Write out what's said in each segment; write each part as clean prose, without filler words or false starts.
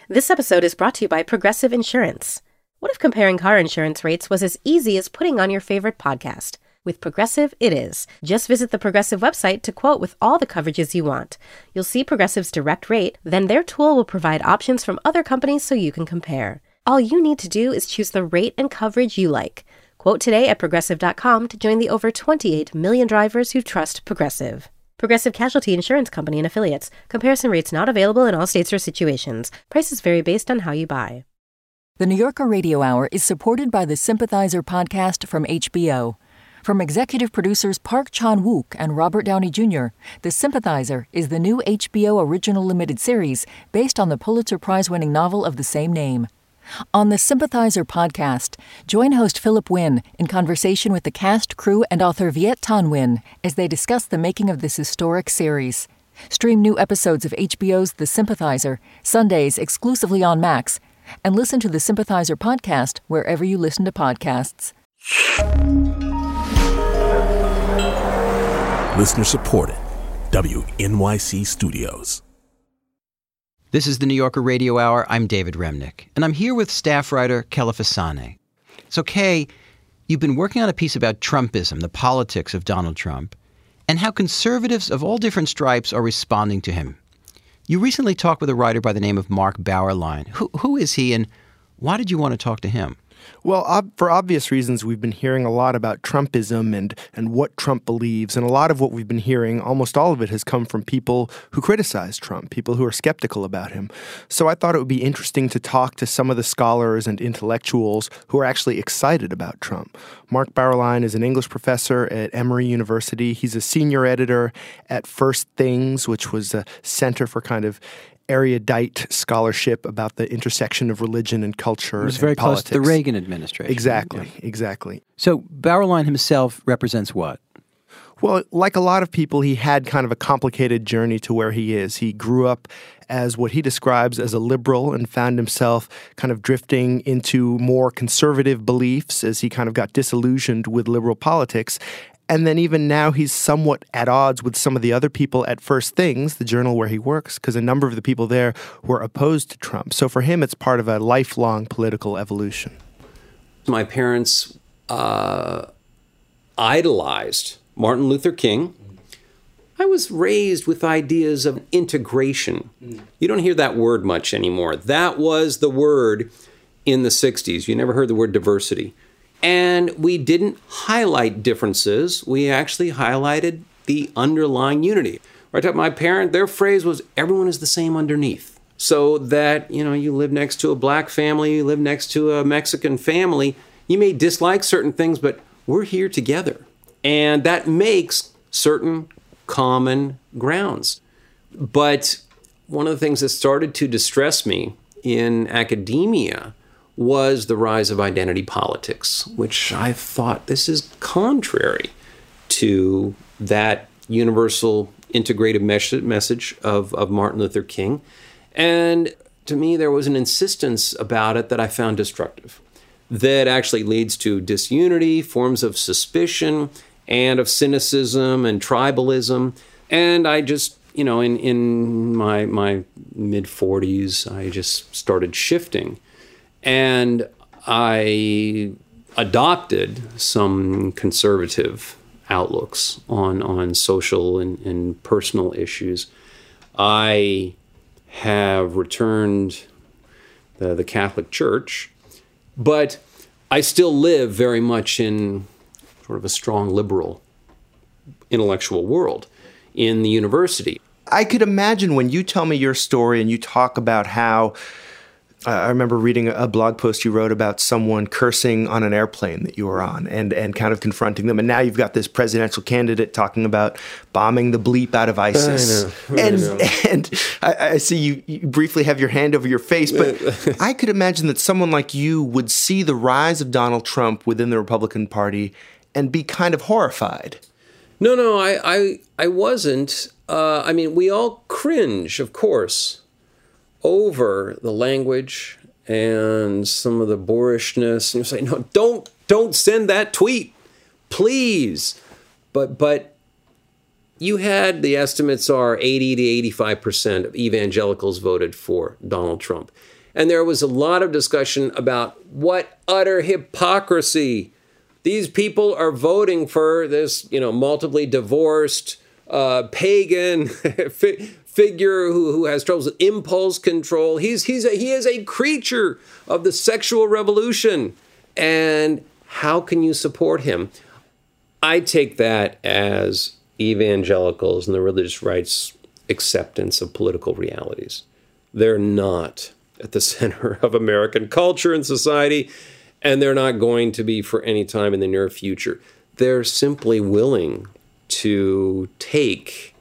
This episode is brought to you by Progressive Insurance. What if comparing car insurance rates was as easy as putting on your favorite podcast? With Progressive, it is. Just visit the Progressive website to quote with all the coverages you want. You'll see Progressive's direct rate, then their tool will provide options from other companies so you can compare. All you need to do is choose the rate and coverage you like. Quote today at Progressive.com to join the over 28 million drivers who trust Progressive. Progressive Casualty Insurance Company and Affiliates. Comparison rates not available in all states or situations. Prices vary based on how you buy. The New Yorker Radio Hour is supported by the Sympathizer podcast from HBO. From executive producers Park Chan-wook and Robert Downey Jr., The Sympathizer is the new HBO original limited series based on the Pulitzer Prize-winning novel of the same name. On the Sympathizer podcast, join host Philip Wynn in conversation with the cast, crew, and author Viet Thanh Nguyen as they discuss the making of this historic series. Stream new episodes of HBO's The Sympathizer, Sundays exclusively on Max, and listen to the Sympathizer podcast wherever you listen to podcasts. Listener supported. WNYC Studios. This is the New Yorker Radio Hour. I'm David Remnick, and I'm here with staff writer Kela Fasane. So, Kay, you've been working on a piece about Trumpism, the politics of Donald Trump, and how conservatives of all different stripes are responding to him. You recently talked with a writer by the name of Mark Bauerlein. Who is he, and why did you want to talk to him? Well, for obvious reasons, we've been hearing a lot about Trumpism and what Trump believes. And a lot of what we've been hearing, almost all of it, has come from people who criticize Trump, people who are skeptical about him. So I thought it would be interesting to talk to some of the scholars and intellectuals who are actually excited about Trump. Mark Bauerlein is an English professor at Emory University. He's a senior editor at First Things, which was a center for kind of erudite scholarship about the intersection of religion and culture. It was very politics. close to the Reagan administration. Exactly. So Bauerlein himself represents what? Well, like a lot of people, he had kind of a complicated journey to where he is. He grew up as what he describes as a liberal and found himself kind of drifting into more conservative beliefs as he kind of got disillusioned with liberal politics. And then even now he's somewhat at odds with some of the other people at First Things, the journal where he works, because a number of the people there were opposed to Trump. So for him, it's part of a lifelong political evolution. My parents idolized Martin Luther King. I was raised with ideas of integration. You don't hear that word much anymore. That was the word in the 60s. You never heard the word diversity. And we didn't highlight differences. We actually highlighted the underlying unity. Right? My parent, their phrase was, everyone is the same underneath. So that, you live next to a black family, you live next to a Mexican family, you may dislike certain things, but we're here together. And that makes certain common grounds. But one of the things that started to distress me in academia was the rise of identity politics, which I thought this is contrary to that universal integrated message of Martin Luther King. And to me, there was an insistence about it that I found destructive, that actually leads to disunity, forms of suspicion, and of cynicism and tribalism. And I just, in my mid-40s, I just started shifting. And I adopted some conservative outlooks on social and personal issues. I have returned the Catholic Church, but I still live very much in sort of a strong liberal intellectual world in the university. I could imagine when you tell me your story and you talk about how I remember reading a blog post you wrote about someone cursing on an airplane that you were on and kind of confronting them. And now you've got this presidential candidate talking about bombing the bleep out of ISIS. I know. And I see you briefly have your hand over your face, but I could imagine that someone like you would see the rise of Donald Trump within the Republican Party and be kind of horrified. No, I wasn't. We all cringe, of course, over the language and some of the boorishness. And you say, no, don't send that tweet, please. But you had, the estimates are 80 to 85% of evangelicals voted for Donald Trump. And there was a lot of discussion about what utter hypocrisy. These people are voting for this, multiply divorced, pagan figure who has troubles with impulse control. He is a creature of the sexual revolution. And how can you support him? I take that as evangelicals and the religious right's acceptance of political realities. They're not at the center of American culture and society, and they're not going to be for any time in the near future. They're simply willing to take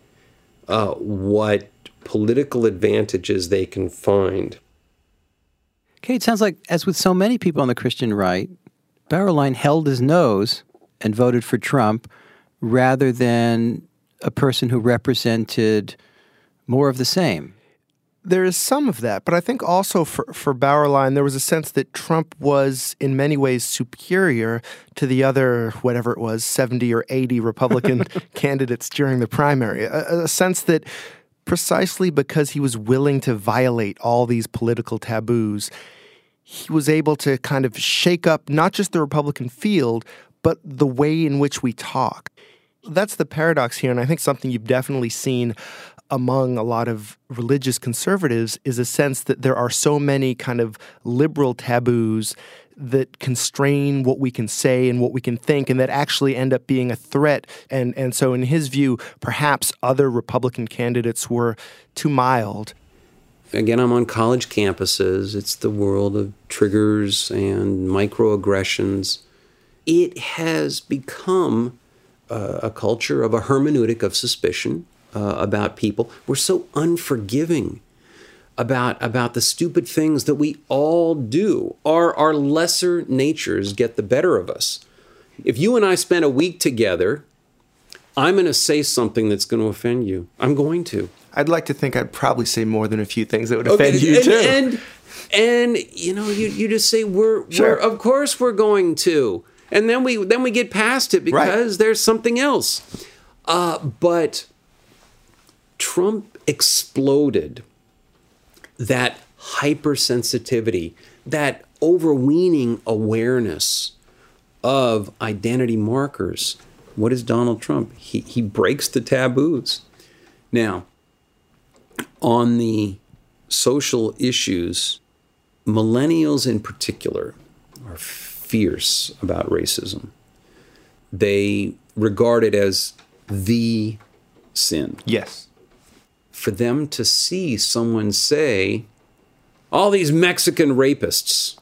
what political advantages they can find. Okay, it sounds like, as with so many people on the Christian right, Bauerlein held his nose and voted for Trump rather than a person who represented more of the same. There is some of that, but I think also for Bauerlein, there was a sense that Trump was in many ways superior to the other, whatever it was, 70 or 80 Republican candidates during the primary. A sense that precisely because he was willing to violate all these political taboos, he was able to kind of shake up not just the Republican field, but the way in which we talk. That's the paradox here, and I think something you've definitely seen among a lot of religious conservatives is a sense that there are so many kind of liberal taboos that constrain what we can say and what we can think, and that actually end up being a threat. And so in his view, perhaps other Republican candidates were too mild. Again, I'm on college campuses. It's the world of triggers and microaggressions. It has become a culture of a hermeneutic of suspicion about people. We're so unforgiving about the stupid things that we all do. Our lesser natures get the better of us. If you and I spend a week together, I'm going to say something that's going to offend you. I'm going to. I'd like to think I'd probably say more than a few things that would offend you too. And you just say we're of course we're going to. And then we get past it because there's something else. But Trump exploded that hypersensitivity, that overweening awareness of identity markers. What is Donald Trump? He breaks the taboos. Now, on the social issues, millennials in particular are fierce about racism. They regard it as the sin. Yes. For them to see someone say, all these Mexican rapists,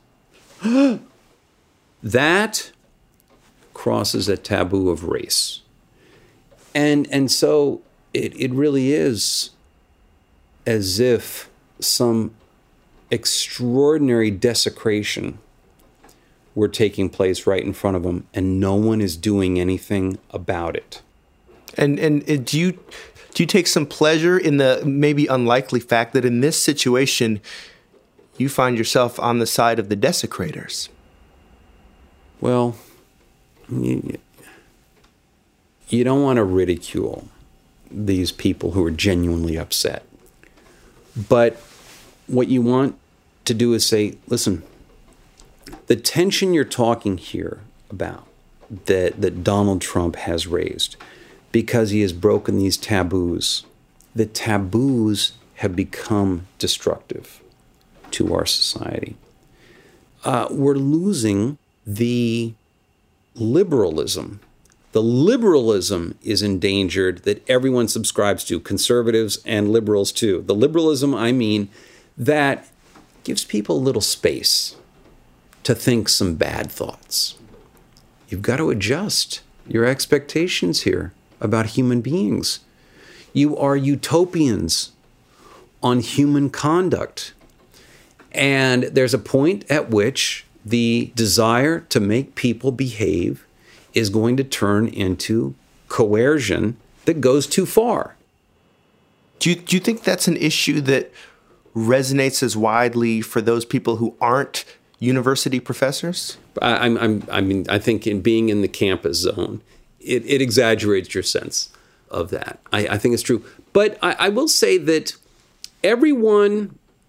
that crosses a taboo of race. And so it really is as if some extraordinary desecration were taking place right in front of them, and no one is doing anything about it. And do you take some pleasure in the maybe unlikely fact that in this situation, you find yourself on the side of the desecrators? Well, you don't want to ridicule these people who are genuinely upset. But what you want to do is say, listen, the tension you're talking here about that Donald Trump has raised because he has broken these taboos, the taboos have become destructive to our society. We're losing the liberalism. The liberalism is endangered that everyone subscribes to, conservatives and liberals too. The liberalism, I mean, that gives people a little space to think some bad thoughts. You've got to adjust your expectations here about human beings. You are utopians on human conduct. And there's a point at which the desire to make people behave is going to turn into coercion that goes too far. Do you think that's an issue that resonates as widely for those people who aren't university professors? I think in being in the campus zone, it exaggerates your sense of that. I think it's true. But I will say that everyone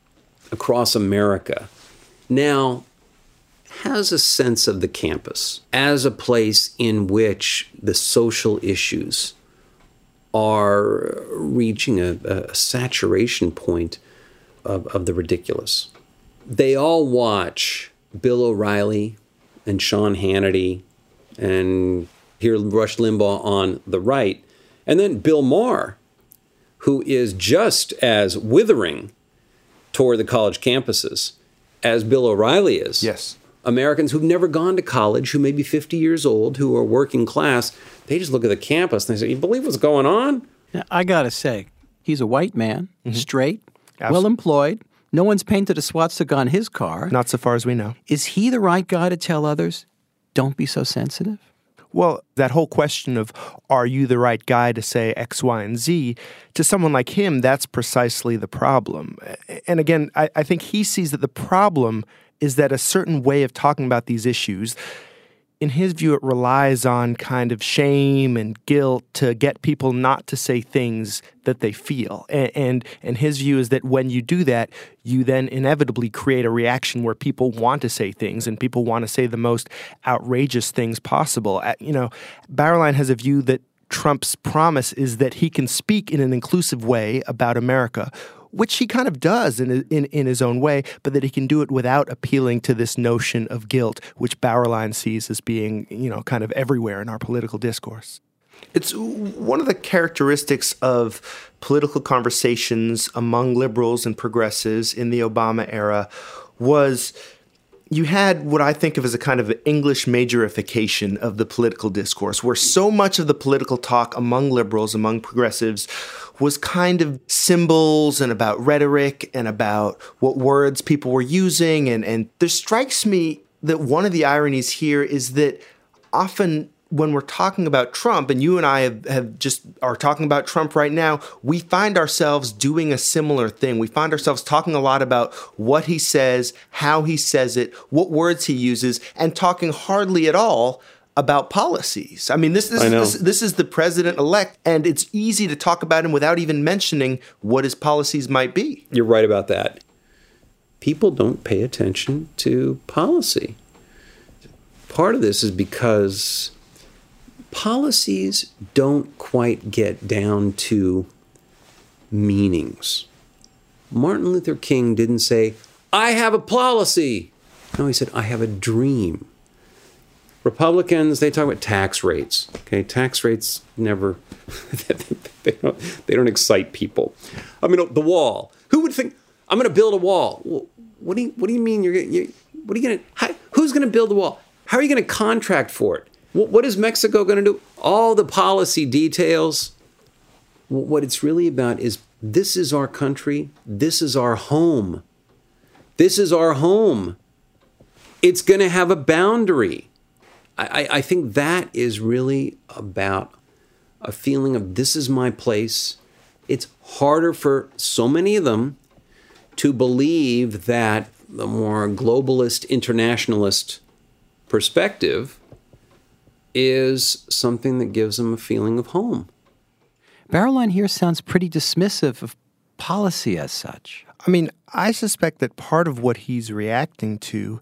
across America now has a sense of the campus as a place in which the social issues are reaching a saturation point of the ridiculous. They all watch Bill O'Reilly and Sean Hannity and hear Rush Limbaugh on the right, and then Bill Maher, who is just as withering toward the college campuses as Bill O'Reilly is. Yes. Americans who've never gone to college, who may be 50 years old, who are working class, they just look at the campus and they say, you believe what's going on? Now, I got to say, he's a white man, straight, Absolutely. well-employed. No one's painted a swastika on his car. Not so far as we know. Is he the right guy to tell others, don't be so sensitive? Well, that whole question of, are you the right guy to say X, Y, and Z, to someone like him, that's precisely the problem. And again, I think he sees that the problem is that a certain way of talking about these issues, in his view, it relies on kind of shame and guilt to get people not to say things that they feel. And his view is that when you do that, you then inevitably create a reaction where people want to say things and people want to say the most outrageous things possible. Bauerlein has a view that Trump's promise is that he can speak in an inclusive way about America, which he kind of does in his own way, but that he can do it without appealing to this notion of guilt, which Bauerlein sees as being, kind of everywhere in our political discourse. It's one of the characteristics of political conversations among liberals and progressives in the Obama era was you had what I think of as a kind of English majorification of the political discourse, where so much of the political talk among liberals, among progressives, was kind of symbols and about rhetoric and about what words people were using. And there strikes me that one of the ironies here is that often when we're talking about Trump, and you and I have just are talking about Trump right now, we find ourselves doing a similar thing. We find ourselves talking a lot about what he says, how he says it, what words he uses, and talking hardly at all about policies. I mean, this is the president-elect, and it's easy to talk about him without even mentioning what his policies might be. You're right about that. People don't pay attention to policy. Part of this is because policies don't quite get down to meanings. Martin Luther King didn't say, I have a policy. No, he said, I have a dream. Republicans, they talk about tax rates. Okay, tax rates never, they don't excite people. I mean, the wall. Who would think, I'm going to build a wall? Well, what do you mean who's going to build the wall? How are you going to contract for it? What is Mexico going to do? All the policy details. What it's really about is this is our country. This is our home. This is our home. It's going to have a boundary. I think that is really about a feeling of this is my place. It's harder for so many of them to believe that the more globalist, internationalist perspective is something that gives them a feeling of home. Bauerlein here sounds pretty dismissive of policy as such. I mean, I suspect that part of what he's reacting to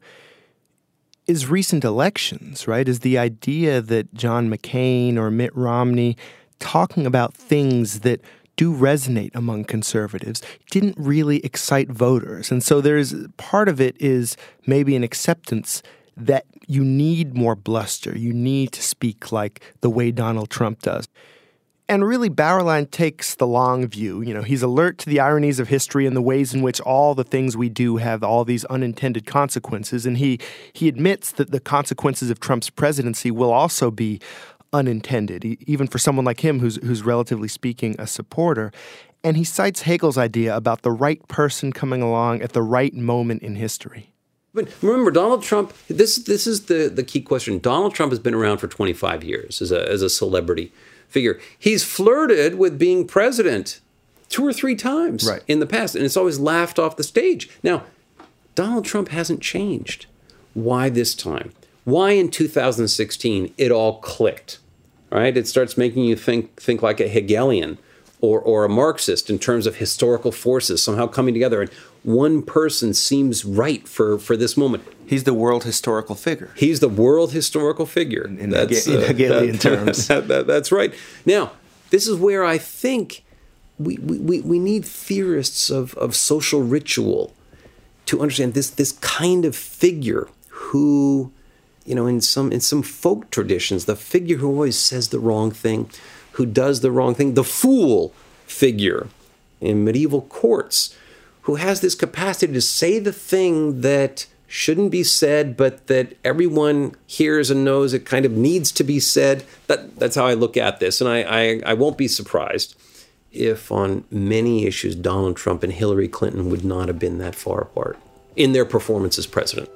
is recent elections, right? Is the idea that John McCain or Mitt Romney talking about things that do resonate among conservatives didn't really excite voters. And so there's part of it is maybe an acceptance that you need more bluster. You need to speak like the way Donald Trump does. And really, Bauerlein takes the long view. He's alert to the ironies of history and the ways in which all the things we do have all these unintended consequences. And he admits that the consequences of Trump's presidency will also be unintended, even for someone like him who's relatively speaking a supporter. And he cites Hegel's idea about the right person coming along at the right moment in history. But remember, Donald Trump, this is the key question. Donald Trump has been around for 25 years as a celebrity figure. He's flirted with being president 2 or 3 times in the past, and it's always laughed off the stage. Now, Donald Trump hasn't changed. Why this time? Why in 2016 it all clicked? Right? It starts making you think like a Hegelian or a Marxist in terms of historical forces somehow coming together. And one person seems right for this moment. He's the world historical figure. He's the world historical figure. In Hegelian terms. That's right. Now, this is where I think we need theorists of social ritual to understand this kind of figure who, in some folk traditions, the figure who always says the wrong thing, who does the wrong thing, the fool figure in medieval courts, who has this capacity to say the thing that shouldn't be said, but that everyone hears and knows it kind of needs to be said. That's how I look at this. And I won't be surprised if on many issues Donald Trump and Hillary Clinton would not have been that far apart in their performance as president.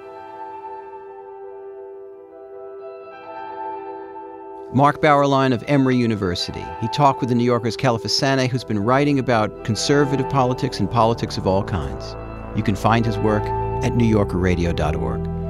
Mark Bauerlein of Emory University. He talked with the New Yorker's Kelefa Sanneh, who's been writing about conservative politics and politics of all kinds. You can find his work at newyorkerradio.org.